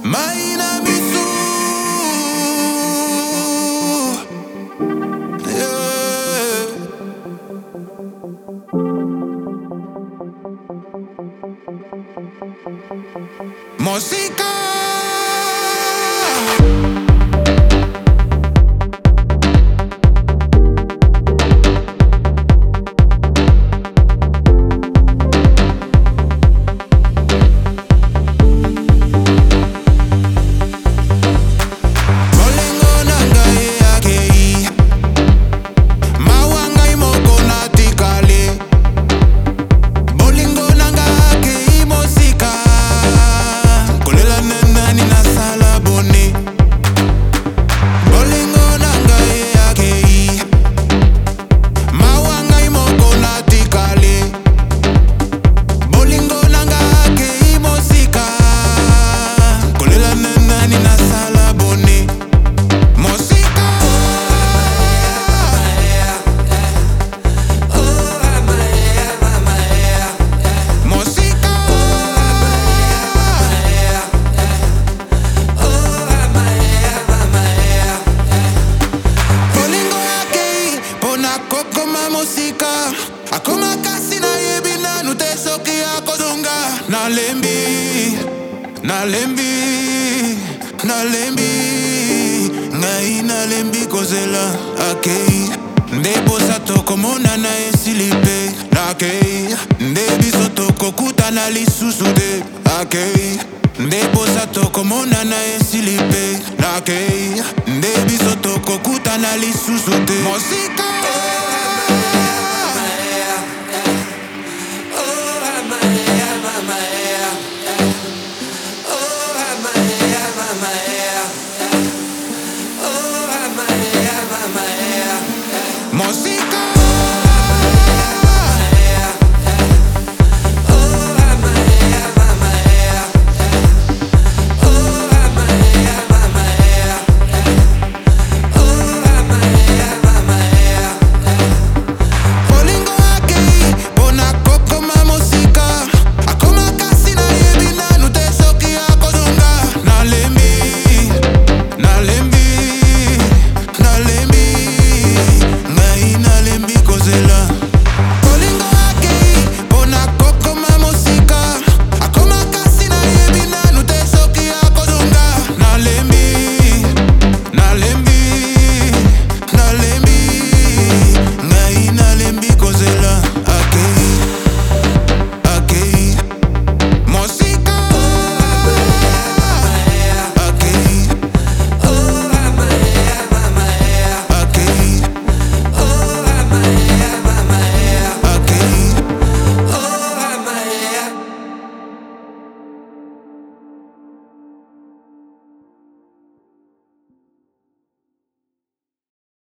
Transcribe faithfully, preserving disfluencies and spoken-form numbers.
Maina misu, yeah. Música. Akuma kasi na yebina nute soki akozonga. Nalembi, nalembi, nalembi, ngai nalembi kozela. Akei, ndebo sato komona na esilipe. Akei, ndebi soto kokuta na lisusu de. Akei, ndebo sato komona na esilipe. Akei, ndebi soto kokuta na lisusu de. Mosika.